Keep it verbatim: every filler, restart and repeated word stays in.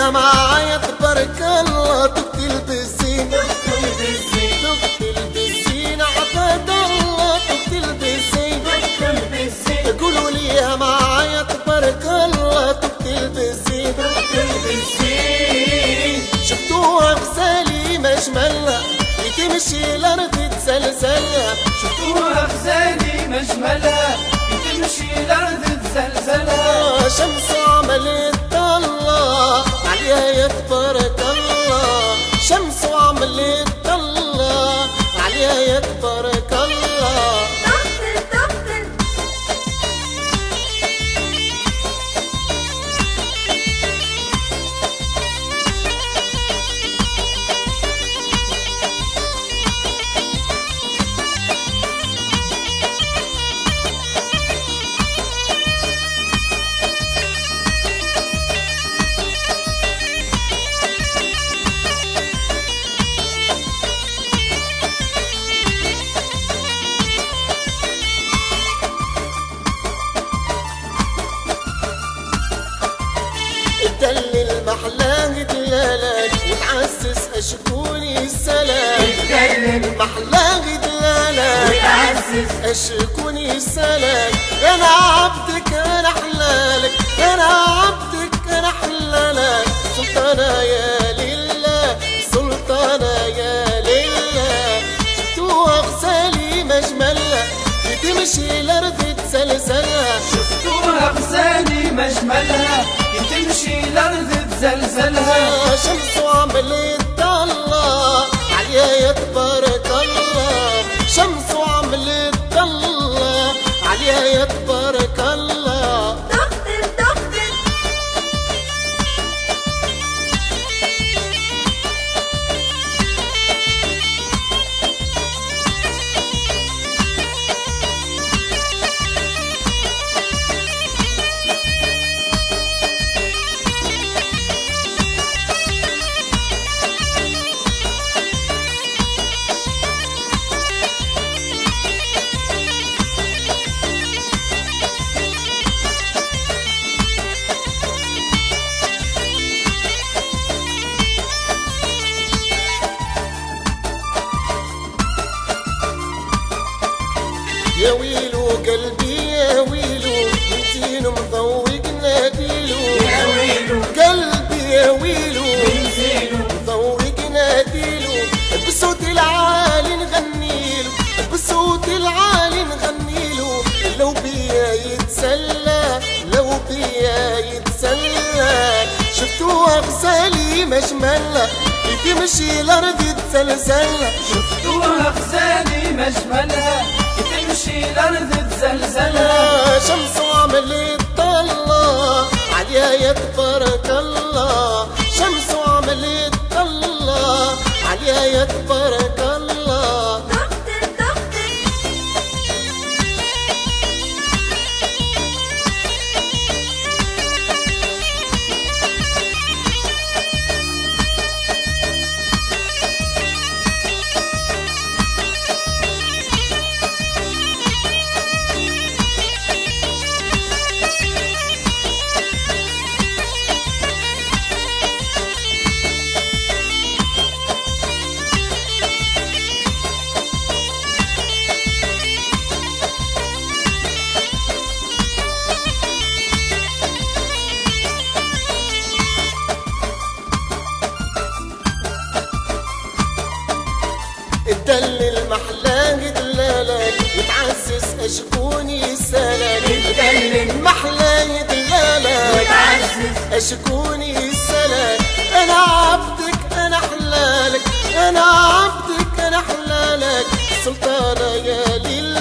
قولوليها معايا تبارك الله، تقتل بالزين تقتل بالزين تقتل بالزين عباد الله، تقتل بالزين تقتل بالزين قولوليها معايا تبارك الله، تقتل بالزين تقتل بالزين. شفتوها غزالي مجملها تمشي الارض تزلزلها، شفتوها غزالي مجملها تمشي الارض تزلزلها. شمس عملت الله عليها يا تبارك الله، شمس عملت الله عليها يا تبارك الله. تقتل تقتل تدلل محلاه دلالك وتعزز اشكوني السلام، تدلل محلاه دلالك وتعزز اشكوني السلام. انا عبدك انا حلالك، انا عبدك انا حلالك، سلطانة يا لله سلطانة يا لله. شفتوها غزالي مجملها تمشي الارض تزلزلها، شفتوها غزالي مجملها تمشي الارض تزلزلها. شمس وعملت الله عليها يا تبارك الله، شمس وعملت الله عليها يا تبارك الله. تقتل تقتل يا ويلو قلبي يا ويلو بنزين مضوق ناديلو، يا ويلو قلبي يا ويلو بنزينو مضوق ناديلو. بصوت العالي نغنيلو، بصوت العالي نغنيلو، لو بيا يتسلى لو بيا يتسلى. شفتوها غزالي مجملها تمشي الارض تزلزلها، شفتوها غزالي مجملها تمشي الارض تزلزلها. شمس وعملت الله عليها يا تبارك الله، شمس وعملت الله عليها يا تبارك الله. تقتل تقتل تدلل محلاه دلالك وتعزز اشكوني سلالك، تدلل محلاه دلالك وتعزز اشكوني السلام. انا عبدك انا حلالك، انا عبدك انا حلالك، سلطانة يا لله